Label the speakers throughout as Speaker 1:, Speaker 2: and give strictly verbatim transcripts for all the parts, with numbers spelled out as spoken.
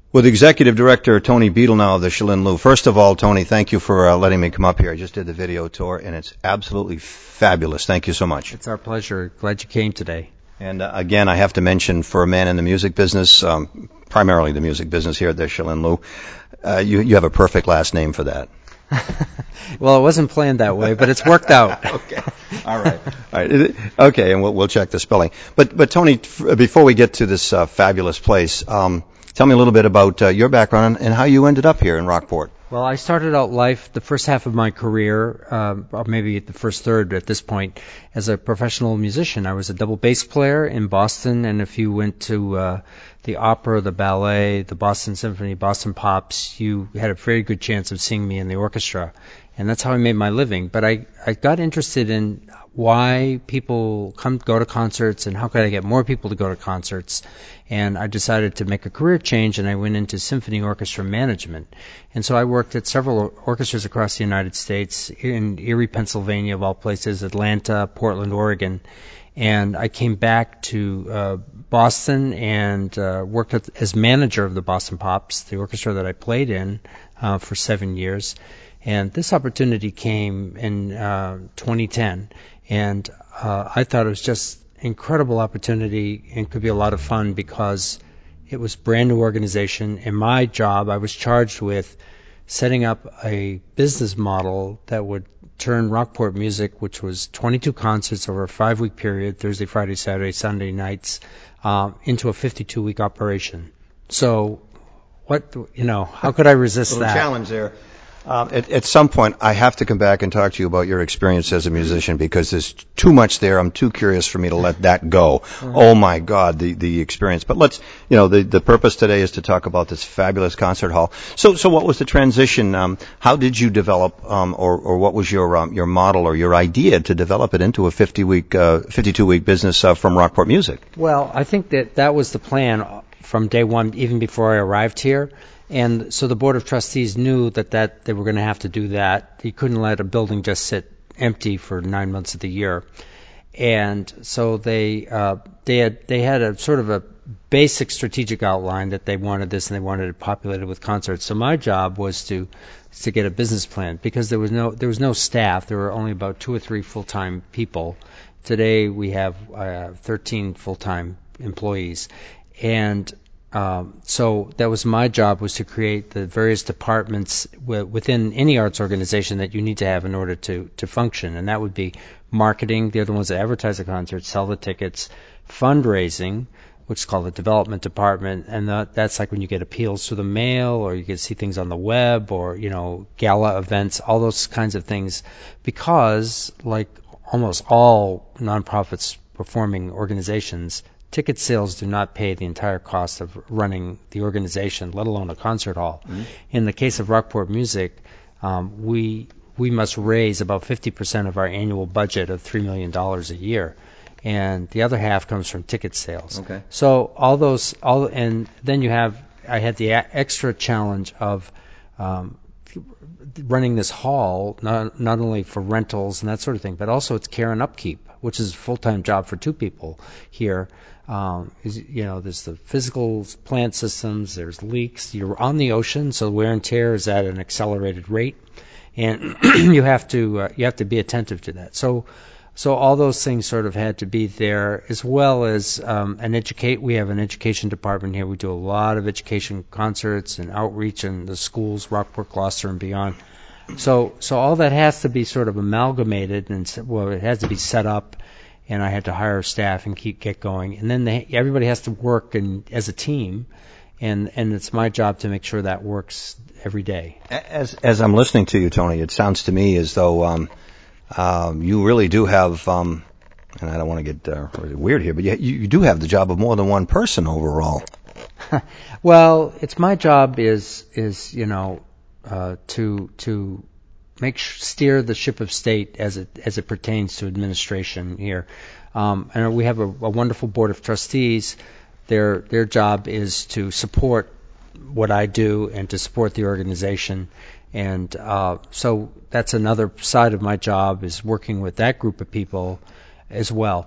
Speaker 1: With Executive Director Tony Beadle now of the Chelin Lou. First of all, Tony, thank you for uh, letting me come up here. I just did the video tour, and it's absolutely fabulous. Thank you so much.
Speaker 2: It's our pleasure. Glad you came today.
Speaker 1: And uh, again, I have to mention, for a man in the music business, um, primarily the music business here at the Chelin Lou, uh, you, you have a perfect last name for that.
Speaker 2: Well, it wasn't planned that way, but it's worked out.
Speaker 1: Okay. All right. All right. Okay, and we'll, we'll check the spelling. But, but Tony, f- before we get to this uh, fabulous place, um, tell me a little bit about uh, your background and how you ended up here in Rockport.
Speaker 2: Well, I started out life, the first half of my career, um, or maybe the first third at this point, as a professional musician. I was a double bass player in Boston, and if you went to uh, the opera, the ballet, the Boston Symphony, Boston Pops, you had a very good chance of seeing me in the orchestra. And that's how I made my living. But I, I got interested in why people come go to concerts and how could I get more people to go to concerts. And I decided to make a career change, and I went into symphony orchestra management. And so I worked at several orchestras across the United States, in Erie, Pennsylvania, of all places, Atlanta, Portland, Oregon. And I came back to uh, Boston and uh, worked at, as manager of the Boston Pops, the orchestra that I played in uh, for seven years. And this opportunity came in uh, twenty ten, and uh, I thought it was just incredible opportunity and could be a lot of fun because it was a brand new organization. And my job, I was charged with setting up a business model that would turn Rockport Music, which was twenty-two concerts over a five-week period, Thursday, Friday, Saturday, Sunday nights, uh, into a fifty-two week operation. So, what you know, how could I resist
Speaker 1: a little
Speaker 2: that?
Speaker 1: Challenge there. Um, at, at some point, I have to come back and talk to you about your experience as a musician because there's too much there. I'm too curious for me to let that go. Mm-hmm. Oh my God, the, the experience. But let's, you know, the, the purpose today is to talk about this fabulous concert hall. So, so what was the transition? Um, how did you develop, um, or, or what was your, um, your model or your idea to develop it into a fifty week, uh, fifty-two week business uh, from Rockport Music?
Speaker 2: Well, I think that that was the plan from day one, even before I arrived here. And so the Board of Trustees knew that, that they were going to have to do that. You couldn't let a building just sit empty for nine months of the year. And so they uh, they had they had a sort of a basic strategic outline that they wanted this and they wanted it populated with concerts. So my job was to to get a business plan because there was no there was no staff. There were only about two or three full-time people. Today we have uh, thirteen full-time employees, and Um, so that was my job, was to create the various departments w- within any arts organization that you need to have in order to, to function. And that would be marketing, the other ones that advertise the concerts, sell the tickets, fundraising, which is called the development department, and that, that's like when you get appeals through the mail or you get to see things on the web or, you know, gala events, all those kinds of things. Because, like almost all nonprofits performing organizations, ticket sales do not pay the entire cost of running the organization, let alone a concert hall. Mm-hmm. In the case of Rockport Music, um, we we must raise about fifty percent of our annual budget of three million dollars a year, and the other half comes from ticket sales.
Speaker 1: Okay.
Speaker 2: So all those, all, and then you have, I had the a- extra challenge of um, running this hall, not not only for rentals and that sort of thing, but also it's care and upkeep, which is a full-time job for two people here. Um, is, you know, there's the physical plant systems, there's leaks, you're on the ocean, so wear and tear is at an accelerated rate, and you have to uh, you have to be attentive to that. So, so all those things sort of had to be there, as well as um, an educate. We have an education department here. We do a lot of education concerts and outreach in the schools, Rockport, Gloucester, and beyond. So, so all that has to be sort of amalgamated, and well, it has to be set up. And I had to hire staff and keep get going. And then they, everybody has to work and, as a team, and, and it's my job to make sure that works every day.
Speaker 1: As as I'm listening to you, Tony, it sounds to me as though um, um, you really do have, um, and I don't want to get uh, really weird here, but you, you do have the job of more than one person overall.
Speaker 2: Well, it's my job is is you know uh, to to. make steer the ship of state as it as it pertains to administration here. Um, and we have a, a wonderful board of trustees. Their their job is to support what I do and to support the organization. And uh, so that's another side of my job, is working with that group of people as well.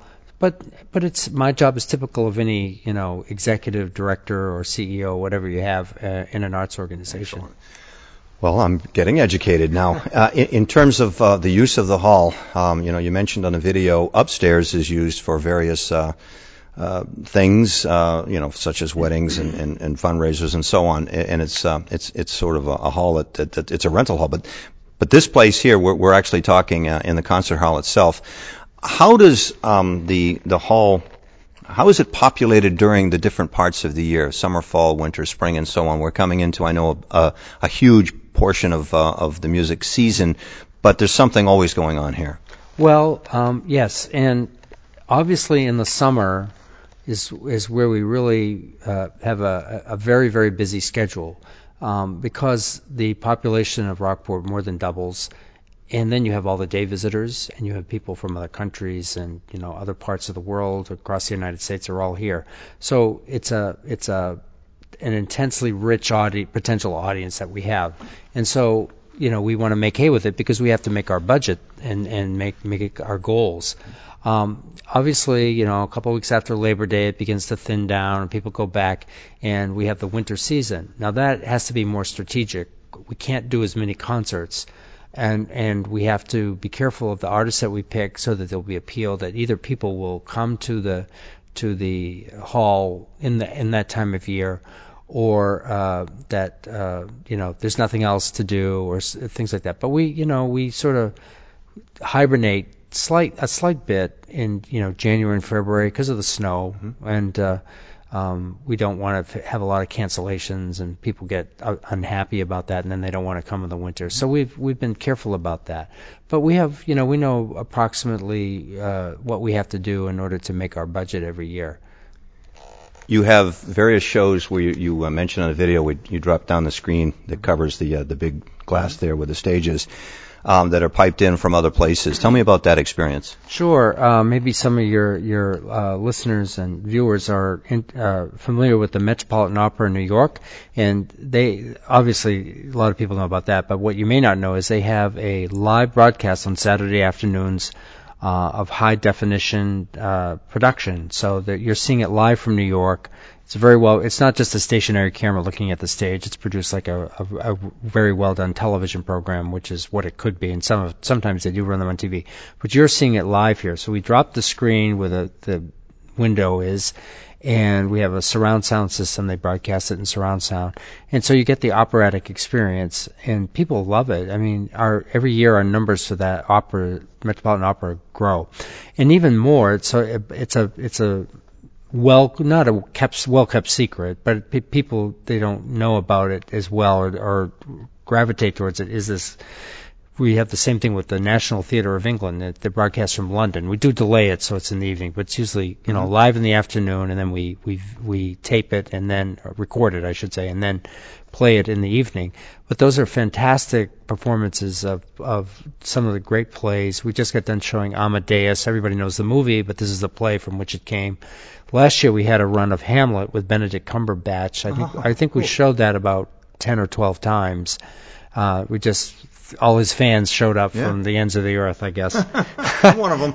Speaker 2: but but it's my job is typical of any you know executive director or C E O, whatever you have uh, in an arts organization.
Speaker 1: Excellent. Well, I'm getting educated now. Uh, in, in terms of uh, the use of the hall, um, you know, you mentioned on the video upstairs is used for various uh, uh, things, uh, you know, such as weddings and, and, and fundraisers and so on. And it's uh, it's it's sort of a, a hall that, that, that it's a rental hall. But but this place here, we're, we're actually talking uh, in the concert hall itself. How does um, the the hall? How is it populated during the different parts of the year? Summer, fall, winter, spring, and so on. We're coming into, I know, a, a huge portion of uh, of the music season, but there's something always going on here.
Speaker 2: Well, um, yes, and obviously in the summer is is where we really uh, have a, a very very busy schedule um, because the population of Rockport more than doubles. And then you have all the day visitors, and you have people from other countries and you know other parts of the world across the United States are all here. So it's a it's a an intensely rich audi- potential audience that we have, and so you know we want to make hay with it because we have to make our budget and and make make it our goals. Um, obviously, you know, a couple of weeks after Labor Day, it begins to thin down, and people go back, and we have the winter season. Now that has to be more strategic. We can't do as many concerts. And and we have to be careful of the artists that we pick so that there'll be appeal that either people will come to the to the hall in the in that time of year, or uh, that uh, you know there's nothing else to do or s- things like that. But we you know we sort of hibernate slight a slight bit in you know January and February because of the snow mm-hmm. and. Uh, Um, we don't want to have a lot of cancellations, and people get uh, unhappy about that, and then they don't want to come in the winter. So we've we've been careful about that. But we have, you know, we know approximately uh, what we have to do in order to make our budget every year.
Speaker 1: You have various shows where you, you uh, mentioned on the video, we, you drop down the screen that covers the uh, the big glass there with the stages. Um, that are piped in from other places. Tell me about that experience.
Speaker 2: Sure. Uh, maybe some of your your uh, listeners and viewers are in, uh, familiar with the Metropolitan Opera in New York, and they obviously a lot of people know about that. But what you may not know is they have a live broadcast on Saturday afternoons uh, of high definition uh, production, so that you're seeing it live from New York. It's very well. It's not just a stationary camera looking at the stage. It's produced like a, a, a very well done television program, which is what it could be. And some sometimes they do run them on T V. But you're seeing it live here. So we drop the screen where the, the window is, and we have a surround sound system. They broadcast it in surround sound, and so you get the operatic experience, and people love it. I mean, our every year our numbers for that opera, Metropolitan Opera, grow, and even more. It's a it's a it's a well, not a kept, well-kept secret, but pe- people, they don't know about it as well or, or gravitate towards it, is this, we have the same thing with the National Theatre of England, that they broadcast from London. We do delay it so it's in the evening, but it's usually, you know, live in the afternoon, and then we, we, we tape it and then, or record it, I should say, and then play it in the evening. But those are fantastic performances of, of some of the great plays. We just got done showing Amadeus. Everybody knows the movie, but this is the play from which it came. Last year we had a run of Hamlet with Benedict Cumberbatch. I think oh, I think cool. we showed that about ten or twelve times. Uh, we just all his fans showed up yeah. from the ends of the earth, I guess.
Speaker 1: One of them.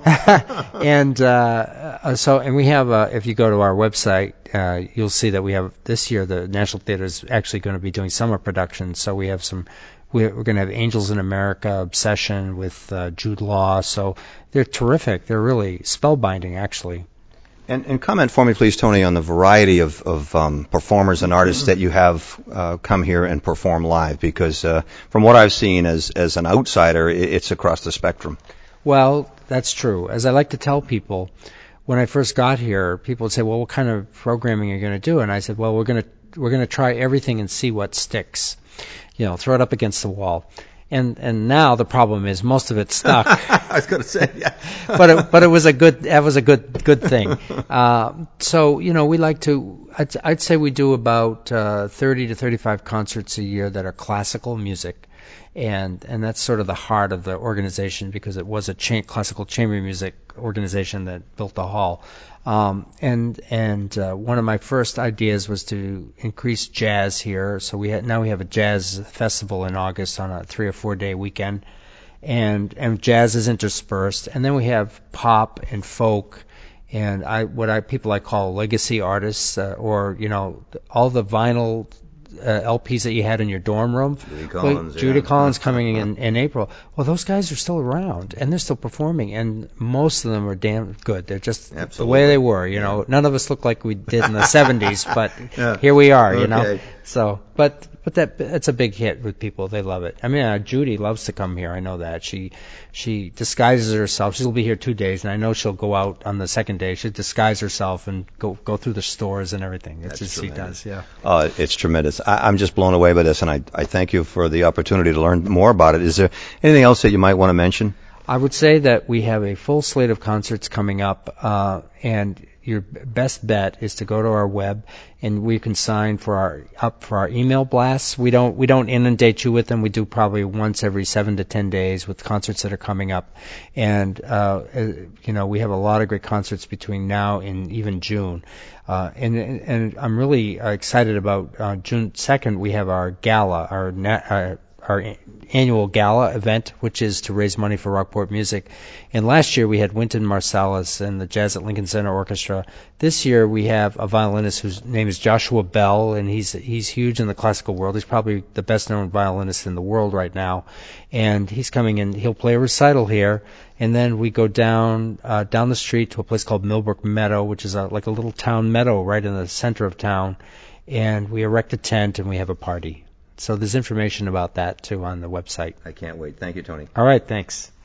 Speaker 2: and uh, so, and we have, uh, if you go to our website, uh, you'll see that we have this year the National Theatre is actually going to be doing summer productions. So we have some. We're going to have Angels in America, Obsession with uh, Jude Law. So they're terrific. They're really spellbinding, actually.
Speaker 1: And, and comment for me, please, Tony, on the variety of, of um, performers and artists that you have uh, come here and perform live, because uh, from what I've seen as, as an outsider, it's across the spectrum.
Speaker 2: Well, that's true. As I like to tell people, when I first got here, people would say, well, what kind of programming are you going to do? And I said, well, we're going to we're going to try everything and see what sticks. You know, throw it up against the wall. And and now the problem is most of it's stuck.
Speaker 1: I was going to say, yeah.
Speaker 2: but it, but it was a good that was a good good thing. Uh, so you know we like to I'd, I'd say we do about uh, thirty to thirty-five concerts a year that are classical music, and and that's sort of the heart of the organization because it was a cha- classical chamber music organization that built the hall. Um, and and uh, one of my first ideas was to increase jazz here. So we had, now we have a jazz festival in August on a three or four day weekend, and and jazz is interspersed. And then we have pop and folk and I what I people I call legacy artists, uh, or you know, all the vinyl uh, L Ps that you had in your dorm room.
Speaker 1: Judy Collins,
Speaker 2: well, Judy
Speaker 1: yeah.
Speaker 2: Collins coming in in April. Well, those guys are still around and they're still performing, and most of them are damn good. They're just
Speaker 1: Absolutely.
Speaker 2: the way they were. You
Speaker 1: Yeah.
Speaker 2: know, none of us look like we did in the seventies, but
Speaker 1: Yeah.
Speaker 2: here we are. You
Speaker 1: Okay.
Speaker 2: know, so but. But that it's a big hit with people. They love it. I mean, uh, Judy loves to come here. I know that. She she disguises herself. She'll be here two days, and I know she'll go out on the second day. She'll disguise herself and go go through the stores and everything. It's
Speaker 1: That's
Speaker 2: just she
Speaker 1: tremendous.
Speaker 2: does. Yeah.
Speaker 1: Uh, it's tremendous. I, I'm just blown away by this, and I, I thank you for the opportunity to learn more about it. Is there anything else that you might want to mention?
Speaker 2: I would say that we have a full slate of concerts coming up, uh, and your best bet is to go to our web, and we can sign for our up for our email blasts. We don't we don't inundate you with them. We do probably once every seven to ten days with concerts that are coming up, and uh, you know we have a lot of great concerts between now and even June. Uh, and and I'm really excited about uh, June second. We have our gala, our na- uh, our annual gala event, which is to raise money for Rockport Music. And last year we had Wynton Marsalis and the Jazz at Lincoln Center Orchestra. This year we have a violinist whose name is Joshua Bell, and he's he's huge in the classical world. He's probably the best known violinist in the world right now. And he's coming in. He'll play a recital here, and then we go down uh, down the street to a place called Millbrook Meadow, which is a, like a little town meadow right in the center of town. And we erect a tent and we have a party. So there's information about that, too, on the website.
Speaker 1: I can't wait. Thank you, Tony.
Speaker 2: All right, thanks.